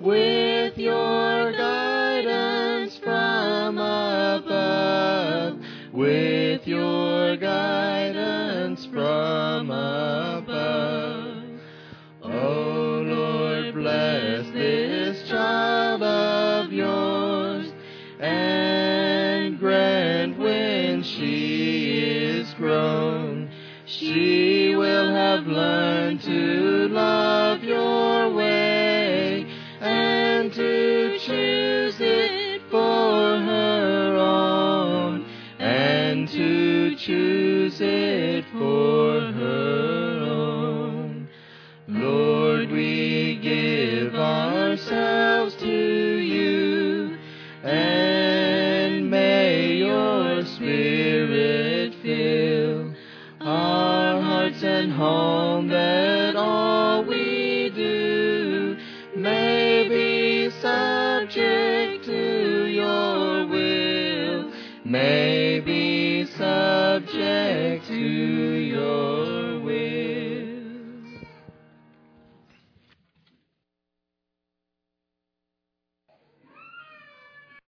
with your guidance from above, with your guidance from above. Oh Lord, bless this child of yours, and grant when she is grown, she will have learned to love your way, and to choose it for her own, and to choose it for her own. Lord, we give ourselves to you, and may your Spirit fill our hearts and home, that all we do may be subject to your will, may be subject to your will.